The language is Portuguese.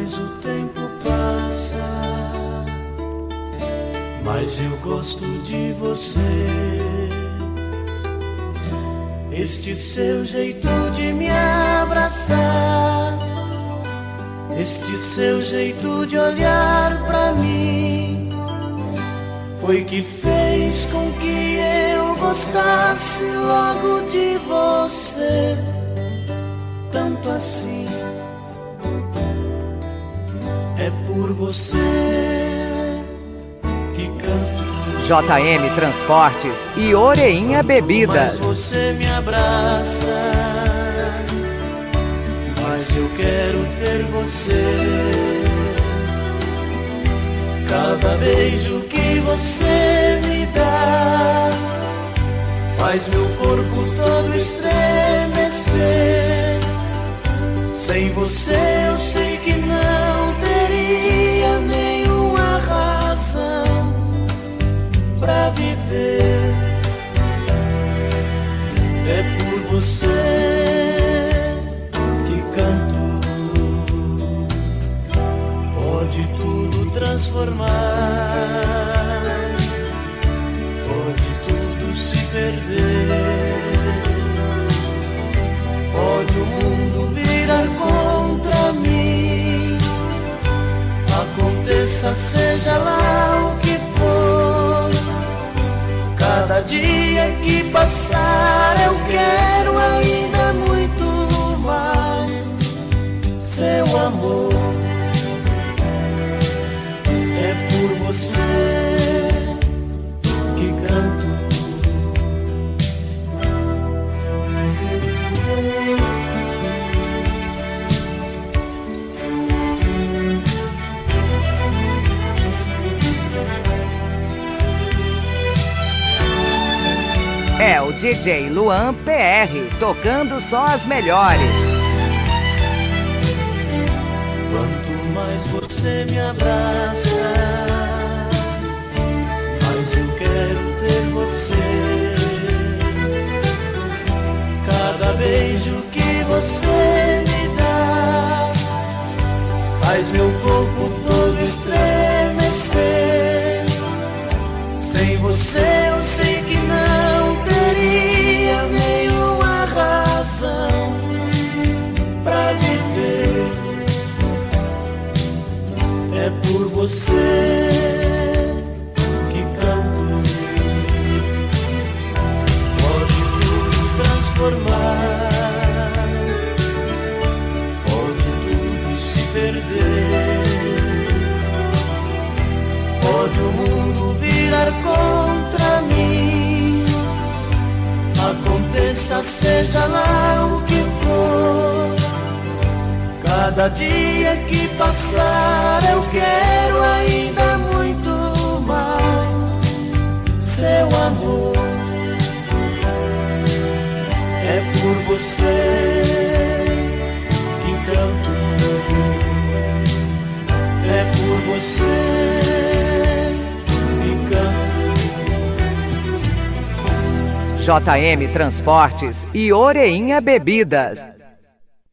mais o tempo passa, mais eu gosto de você. Este seu jeito de me abraçar, este seu jeito de olhar pra mim, foi que fez com que eu gostasse logo de você, tanto assim. É por você que canto. JM Transportes e Oreinha Bebidas. Mas você me abraça, mas eu quero ter você. Cada beijo que você me dá faz meu corpo todo estremecer. Sem você eu sei que não teria nenhuma razão pra viver. É por você que canto. Pode tudo transformar, pode tudo se perder, pode o mundo virar contra mim. Aconteça, seja lá o que for, cada dia que passar eu quero ainda muito mais seu amor. É por você que canto. É o DJ Luan PR, tocando só as melhores. Quanto mais você me abraça, mais eu quero ter você. Cada beijo que você me dá faz meu corpo todo estremecer. Sem você eu sei que não teria nenhuma razão pra viver. É por você que canto. Pode tudo transformar, pode tudo se perder, pode o mundo virar contra mim. Aconteça, seja lá o que for, cada dia que passar eu quero ainda muito mais seu amor. É por você que canto. É por você que canto. JM Transportes e Oreinha Bebidas.